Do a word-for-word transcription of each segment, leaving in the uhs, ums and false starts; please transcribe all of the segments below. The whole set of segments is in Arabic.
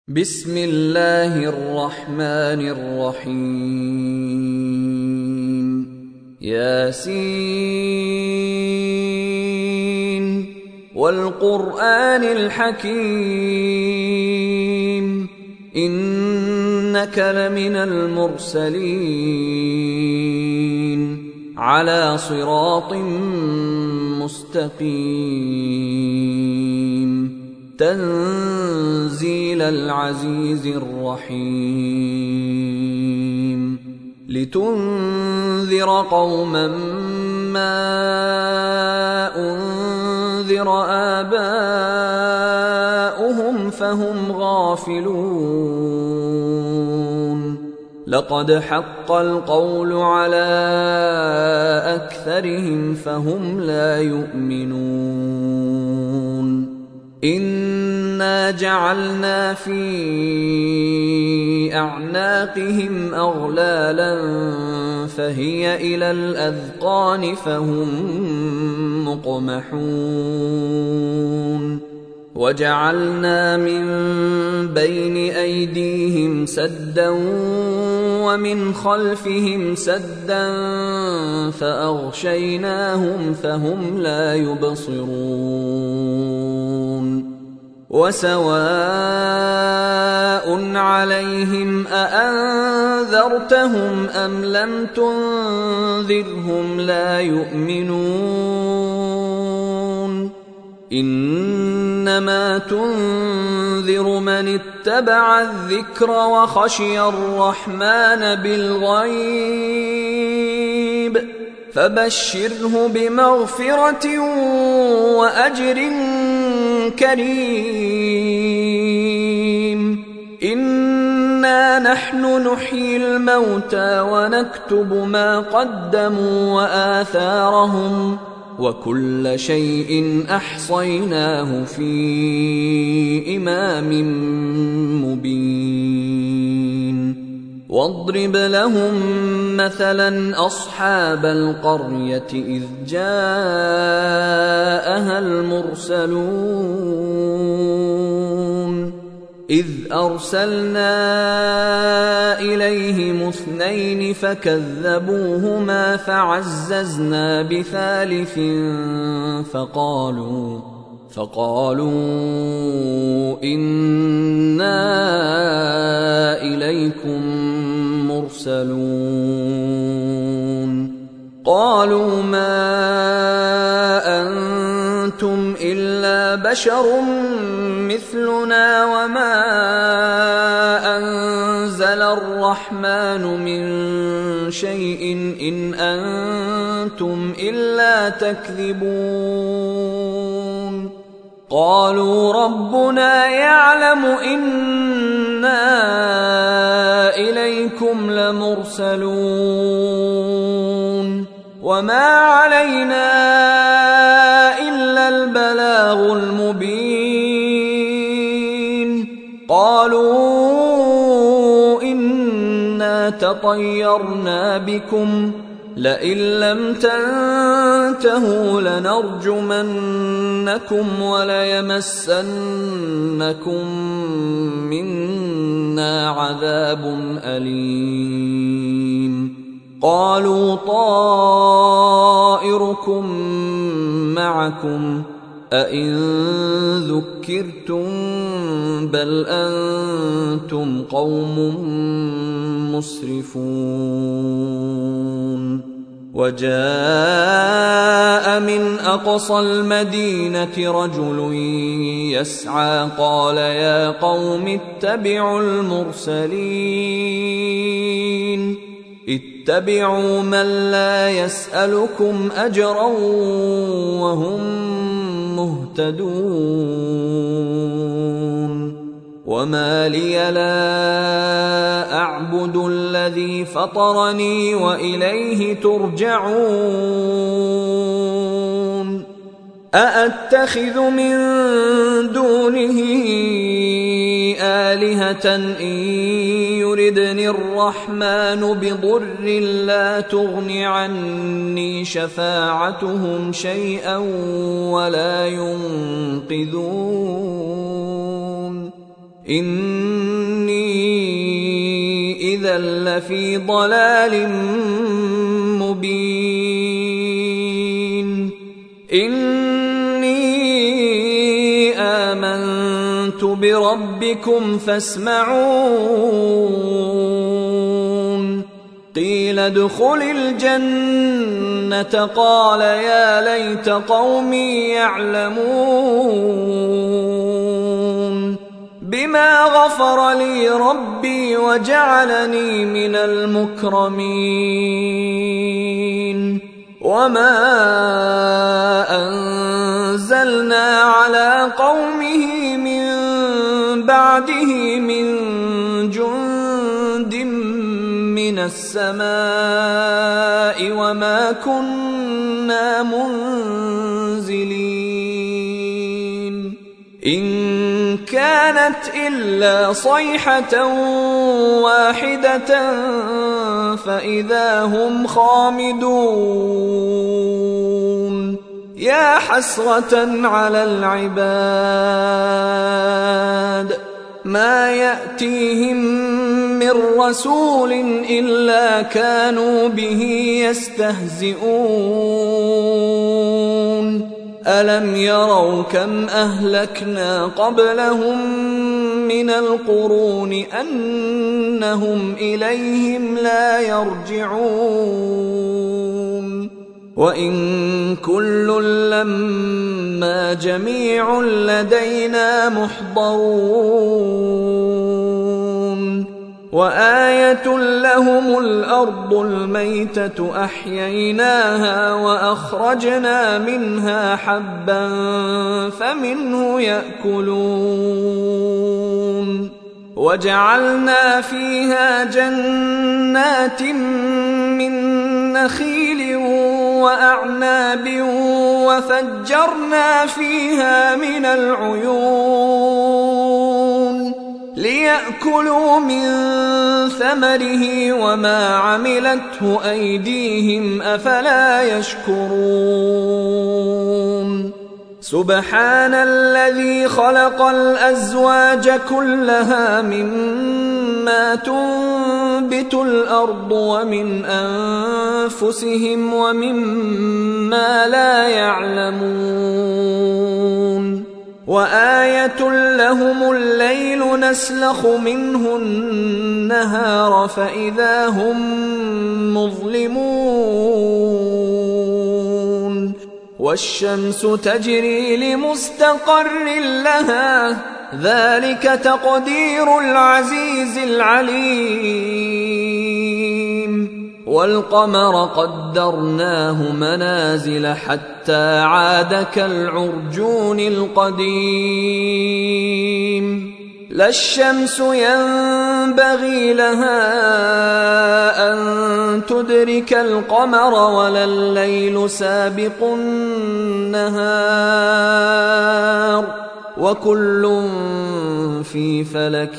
بسم الله الرحمن الرحيم ياسين والقرآن الحكيم إنك لمن المرسلين على صراط مستقيم تنزيل العزيز الرحيم لتنذر قوما ما أنذر آباؤهم فهم غافلون لقد حق القول على أكثرهم فهم لا يؤمنون إنا جعلنا في أعناقهم أغلالا فهي إلى الأذقان فهم مقمحون وجعلنا من بين أيديهم سدا ومن خلفهم سدا فأغشيناهم فهم لا يبصرون وسواء عليهم أأنذرتهم أم لم تنذرهم لا يؤمنون إنما تنذر من اتبع الذكر وخشي الرحمن بالغيب فبشره بمغفرة وأجر كريم إنا نحن نحيي الموتى ونكتب ما قدموا وآثارهم وكل شيء أحصيناه في إمام مبين واضرب لهم مثلا أصحاب القرية إذ جاءها المرسلون إذ أرسلنا إليهم اثنين فكذبوهما فعززنا بثالث فقالوا فقالوا إنا إليكم مرسلون قالوا ما أنتم إلا بشر مثلنا وما أنزل الرحمن من شيء إن أنتم إلا تكذبون قالوا ربنا يعلم إنا إليكم لمرسلون وما علينا إلا البلاغ المبين قالوا إنا تطيرنا بكم لئن لم تنتهوا لنرجمنكم وليمسنكم منا عذاب أليم قالوا طائركم معكم أئن ذكرتم بل أنتم قوم مسرفون وجاء من أقصى المدينة رجل يسعى قال يا قوم اتبعوا المرسلين اتبعوا من لا يسألكم أجرا وهم مهتدون وما لي لا أعبد الذي فطرني وإليه ترجعون أأتخذ من دونه آلهة إن يردني الرحمن بضر لا تغن عني شفاعتهم شيئا ولا ينقذون إني إذا لفي ضلال مبين إني آمنت بربكم فاسمعون قيل ادخل الجنة قال يا ليت قومي يعلمون بما غفر لي ربي وجعلني من المكرمين وما أنزلنا على قومه من بعده من جند من السماء وما كنا منزلين إن كانت إلا صيحة واحدة فإذا هم خامدون يا حسرة على العباد ما يأتيهم من رسول إلا كانوا به يستهزئون ألم يروا كم أهلكنا قبلهم من القرون أنهم إليهم لا يرجعون وإن كل لما جميع لدينا محضرون وآية لهم الأرض الميتة أحييناها وأخرجنا منها حبا فمنه يأكلون وجعلنا فيها جنات من نخيل وأعناب وفجرنا فيها من العيون ليأكلوا من ثمره وما عملته أيديهم أفلا يشكرون سبحان الذي خلق الأزواج كلها مما تنبت الأرض ومن أنفسهم ومما لا يعلمون وآية لهم الليل نسلخ منه النهار فإذا هم مظلمون والشمس تجري لمستقر لها ذلك تقدير العزيز العليم والقمر قدرناه منازل حتى عاد كالعرجون القديم لا الشمس ينبغي لها أن تدرك القمر ولا الليل سابق النهار وكل في فلك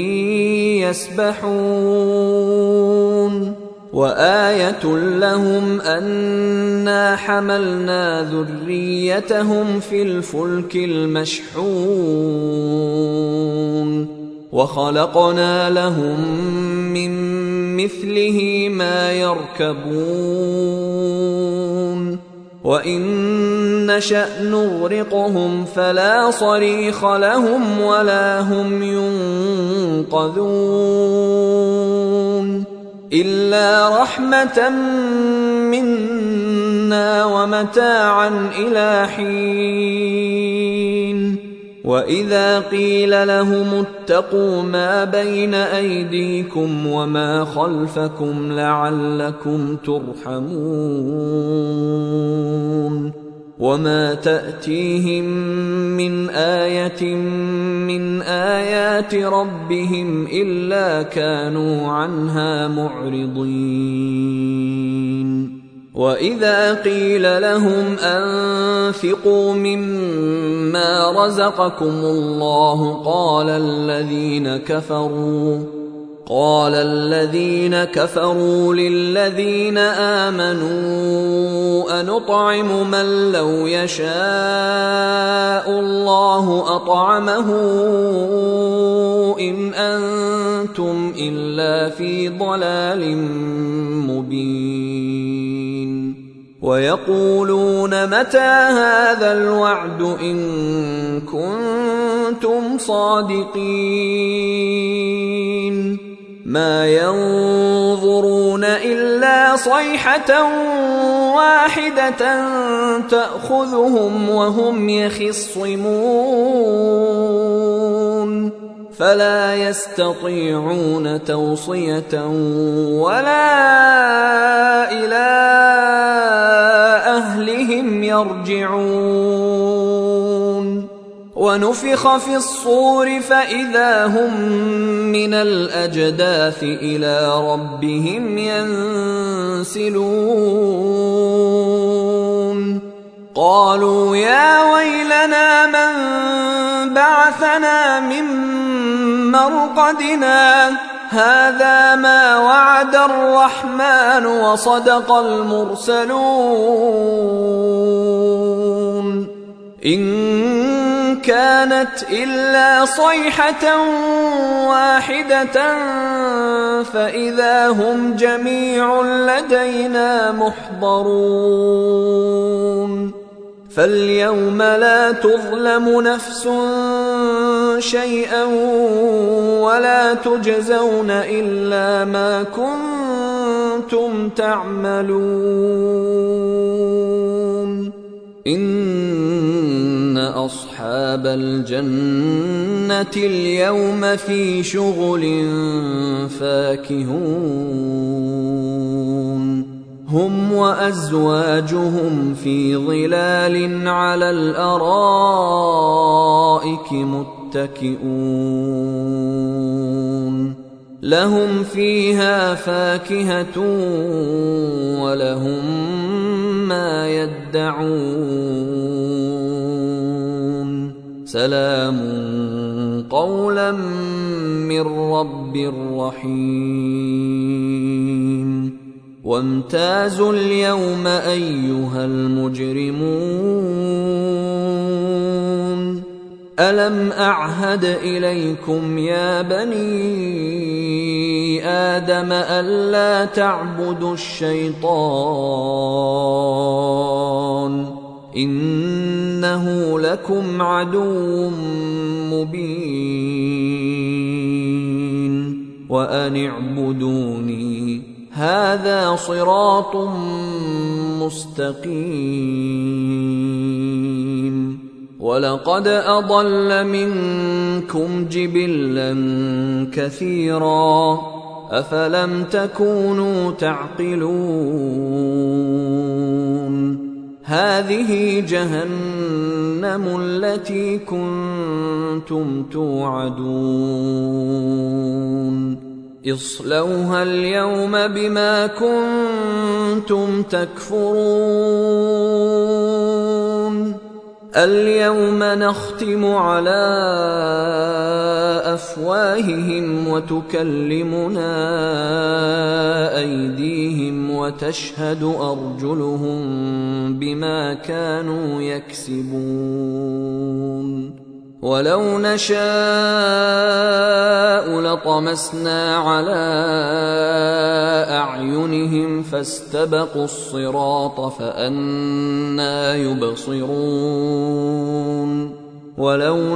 يسبحون وآية لهم أنا حملنا ذريتهم في الفلك المشحون وخلقنا لهم من مثله ما يركبون وإن نشأ نغرقهم فلا صريخ لهم ولا هم ينقذون إلا رحمة منا ومتاعا إلى حين وإذا قيل لهم اتقوا ما بين أيديكم وما خلفكم لعلكم ترحمون وما تأتيهم من آية من آيات ربهم إلا كانوا عنها معرضين وإذا قيل لهم أنفقوا مما رزقكم الله قال الذين كفروا قال الذين كفروا للذين آمنوا أنطعم من لو يشاء الله أطعمه إن أنتم إلا في ضلال مبين ويقولون متى هذا الوعد إن كنتم صادقين ما ينظرون إلا صيحة واحدة تأخذهم وهم يخصمون فلا يستطيعون توصية ولا إلى أهلهم يرجعون ونفخ في الصور فإذا هم من الأجداث إلى ربهم ينسلون قالوا يا ويلنا من بعثنا من مرقدنا هذا ما وعد الرحمن وصدق المرسلون إن كانت إلا صيحة واحدة فإذا هم جميع لدينا محضرون فاليوم لا تظلم نفس شيئا ولا تجزون إلا ما كنتم تعملون إن أصحاب الجنة اليوم في شغل فاكهون هم وأزواجهم في ظلال على الأرائك متكئون لهم فيها فاكهة ولهم ما يدعون سلام قولا من رب رحيم وامتازوا اليوم أيها المجرمون ألم أعهد إليكم يا بني آدم ألا تعبدوا الشيطان إنه لكم عدو مبين وأن اعبدوني هذا صراط مستقيم ولقد أضل منكم جبلا كثيرا أفلم تكونوا تعقلون هذه جهنم التي كنتم توعدون اصلوها اليوم بما كنتم تكفرون اليوم نختم على أفواههم وتكلمنا أيديهم وتشهد أرجلهم بما كانوا يكسبون ولو نشاء لطمسنا على أعينهم فاستبقوا الصراط فأنى يبصرون ولو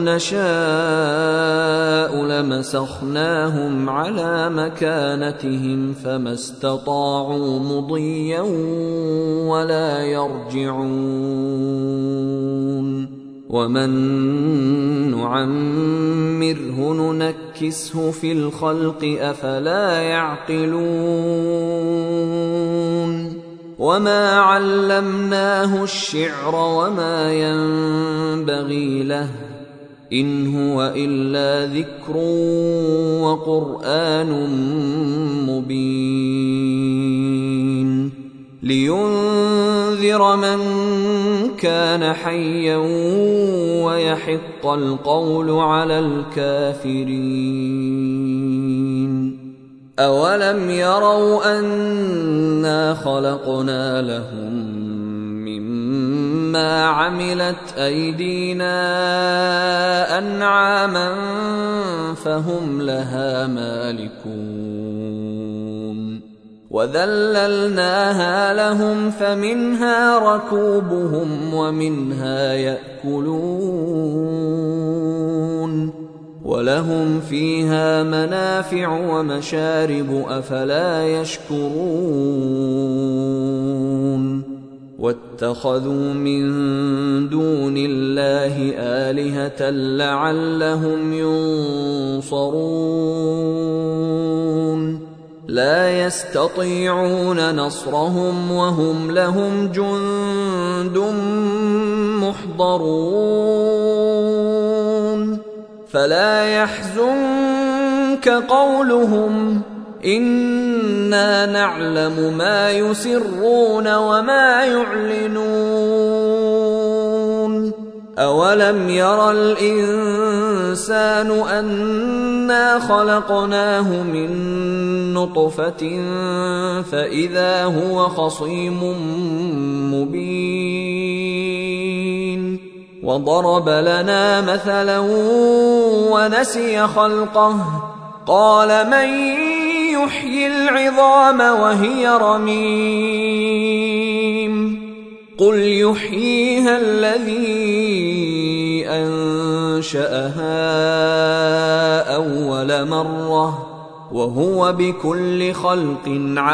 نشاء لمسخناهم على مكانتهم فما استطاعوا مضيا ولا يرجعون ومن نعمره ننكسه في الخلق أفلا يعقلون وما علمناه الشعر وما ينبغي له إن هو إلا ذكر وقرآن مبين لينذر من كان حيا ويحق القول على الكافرين أولم يروا أنا خلقنا لهم مما عملت أيدينا أنعاما فهم لها مالكون وذللناها لهم فمنها ركوبهم ومنها يأكلون ولهم فيها منافع ومشارب أفلا يشكرون واتخذوا من دون الله آلهة لعلهم ينصرون لا يستطيعون نصرهم وهم لهم جند محضرون فلا يحزنك قولهم إنا نعلم ما يسرون وما يعلنون أولم ير الإنسان أنا خلقناه من نطفة فإذا هو خصيم مبين وضرب لنا مثلا ونسي خلقه قال من يحيي العظام وهي رميم قل يحييها الذي أنشأها أول مرة وهو بكل خلق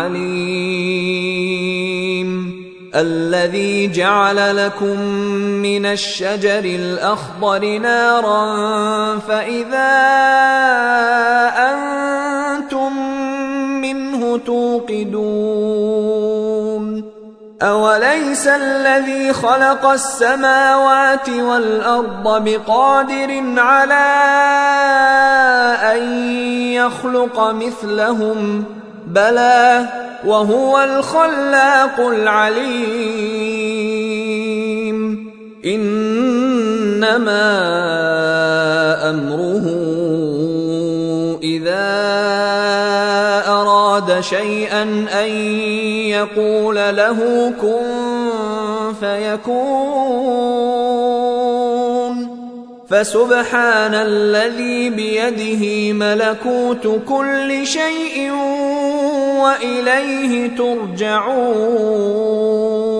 عليم الذي جعل لكم من الشجر الأخضر نارا فإذا أنتم منه توقدون أوليس الذي خلق السماوات والأرض بقادر على أن يخلق مثلهم بلى وهو الخلاق العليم إنما أمره إذا أراد شيئا أن يقول له كن فيكون فسبحان الذي بيده ملكوت كل شيء وإليه ترجعون